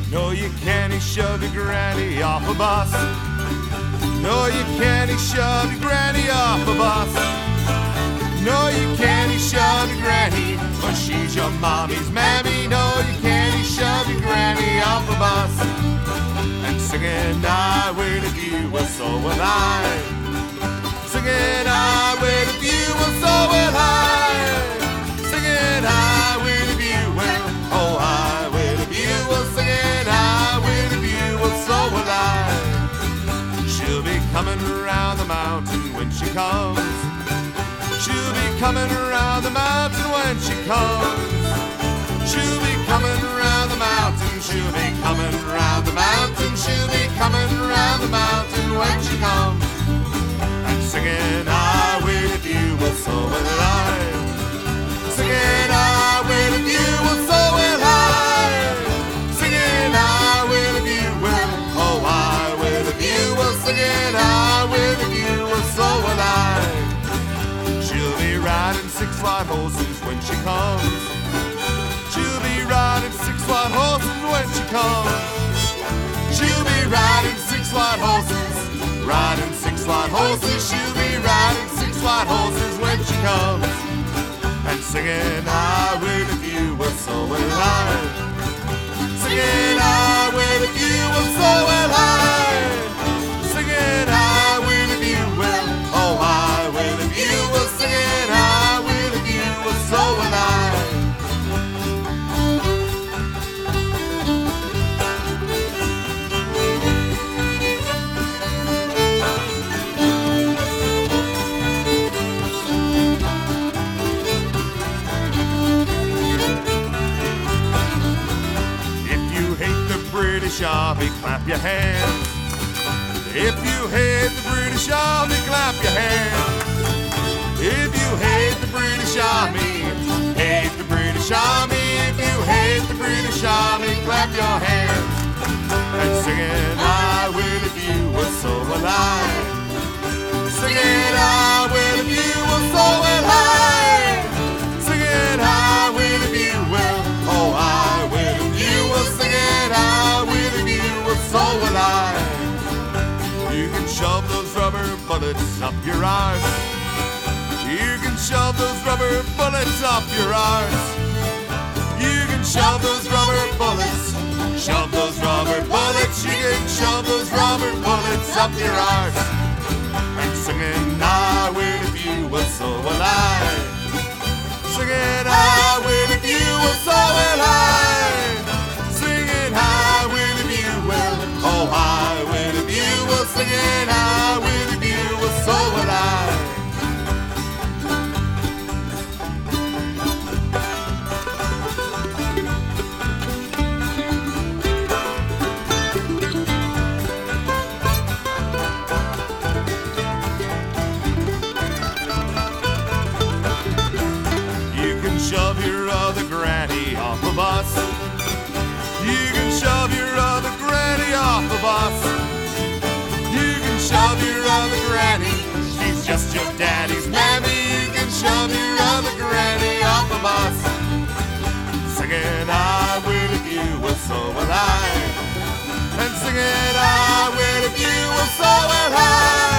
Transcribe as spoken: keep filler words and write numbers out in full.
No, you can't shove your granny off a bus. No, you can't shove your granny off a bus. No, you can't shove your granny, but she's your mommy's mammy. No, you can't shove your granny off a bus. And singing I will if you will, so will I. Singing I will if you will, so will I. Singing I will if you will, oh I will if you will. Singing I will if you will, so will I. She'll be coming around the mountain when she comes. She'll be coming around the mountain when she comes. She'll be coming around the mountain. She'll be coming around the mountain. She'll be coming around the mountain when she comes. And singing I will if you will, so will I. Singing I will if you will, so will I. Singing I will if you will, oh I will if you will. Singing I will if you will, so will I. She'll be riding six white horses when she comes. She'll be riding six white horses when she comes. She'll be riding six white horses, riding six white horses. She'll be riding six white horses when she comes. And singing I will if you will, so will I. Singing I will if you will, so will I. Singing I will if you will, oh I will if you will. Singing I will if you will, so will I. British Army, clap your hands. If you hate the British Army, clap your hands. If you hate the British Army, hate the British Army. If you hate the British Army, clap your hands. And singing I will if you will, so will I. Singing I will if you will, so will I. Singing I will if you will, oh I will if you will. Singing I will if you will, so will I. You can shove those rubber bullets up your arse. You can shove those rubber bullets up your arse. You can shove those rubber bullets, shove those rubber bullets. You can shove those rubber bullets up your arse. And singing I will if you will, so will I. Singing I will if you will, so will I. Singing I will if you will, oh I will if you will. Singing I will if you will, so will I. You can shove your other granny off a bus. You can shove your other granny off a bus. You can shove your other granny, she's just your daddy's mammy. You can shove your other granny off a bus. Singing I will if you will, so will I. And singing I will if you will, so will I.